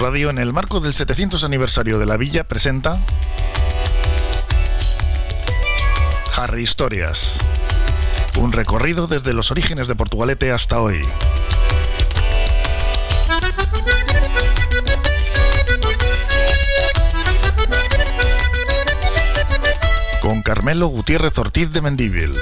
Radio, en el marco del 700 aniversario de la villa, presenta Harry Historias, un recorrido desde los orígenes de Portugalete hasta hoy. Con Carmelo Gutiérrez Ortiz de Mendívil.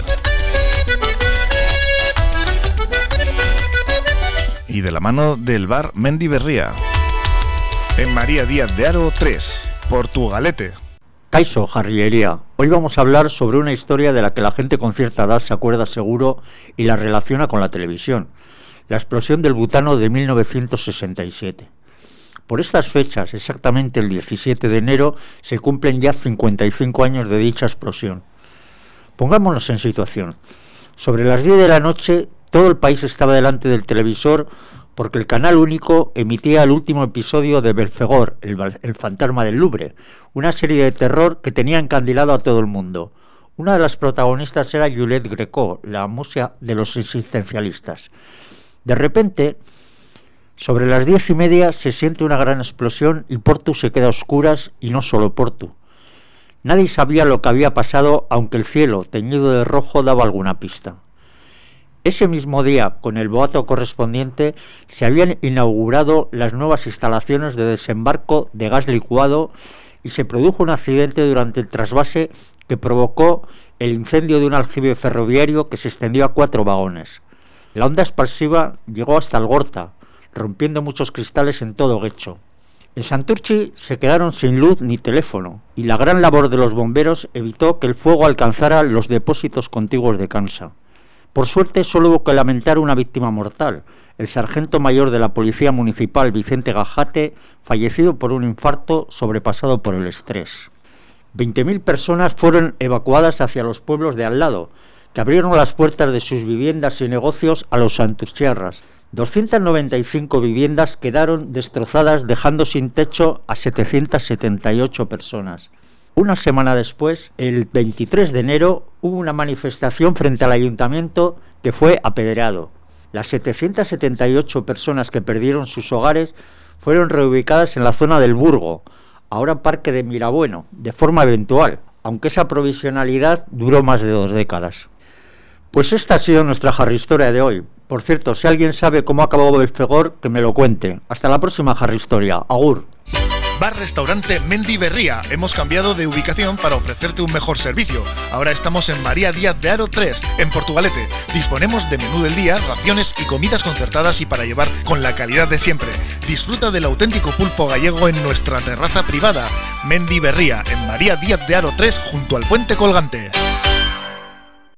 Y de la mano del bar Mendi Berría. En María Díaz de Haro 3, Portugalete. Kaixo, jarrillería. Hoy vamos a hablar sobre una historia de la que la gente con cierta edad se acuerda seguro y la relaciona con la televisión. La explosión del butano de 1967. Por estas fechas, exactamente el 17 de enero, se cumplen ya 55 años de dicha explosión. Pongámonos en situación. Sobre las 10 de la noche, todo el país estaba delante del televisor porque el Canal Único emitía el último episodio de Belfegor, el fantasma del Louvre, una serie de terror que tenía encandilado a todo el mundo. Una de las protagonistas era Juliette Greco, la musa de los existencialistas. De repente, sobre las 10:30 se siente una gran explosión y Porto se queda a oscuras, y no solo Porto. Nadie sabía lo que había pasado, aunque el cielo, teñido de rojo, daba alguna pista. Ese mismo día, con el boato correspondiente, se habían inaugurado las nuevas instalaciones de desembarco de gas licuado y se produjo un accidente durante el trasvase que provocó el incendio de un aljibe ferroviario que se extendió a 4 vagones. La onda expansiva llegó hasta Algorta, rompiendo muchos cristales en todo Guecho. En Santurchi se quedaron sin luz ni teléfono, y la gran labor de los bomberos evitó que el fuego alcanzara los depósitos contiguos de Cansa. Por suerte solo hubo que lamentar una víctima mortal, el sargento mayor de la Policía Municipal Vicente Gajate, fallecido por un infarto sobrepasado por el estrés. 20.000 personas fueron evacuadas hacia los pueblos de al lado, que abrieron las puertas de sus viviendas y negocios a los santurchiarras. 295 viviendas quedaron destrozadas, dejando sin techo a 778 personas. Una semana después, el 23 de enero, hubo una manifestación frente al ayuntamiento que fue apedreado. Las 778 personas que perdieron sus hogares fueron reubicadas en la zona del Burgo, ahora Parque de Mirabueno, de forma eventual, aunque esa provisionalidad duró más de 2 décadas. Pues esta ha sido nuestra jarristoria de hoy. Por cierto, si alguien sabe cómo acabó Belfegor, que me lo cuente. Hasta la próxima jarristoria. Agur. Bar-restaurante Mendi Berría. Hemos cambiado de ubicación para ofrecerte un mejor servicio. Ahora estamos en María Díaz de Haro 3, en Portugalete. Disponemos de menú del día, raciones y comidas concertadas y para llevar con la calidad de siempre. Disfruta del auténtico pulpo gallego en nuestra terraza privada. Mendi Berría, en María Díaz de Haro 3, junto al puente colgante.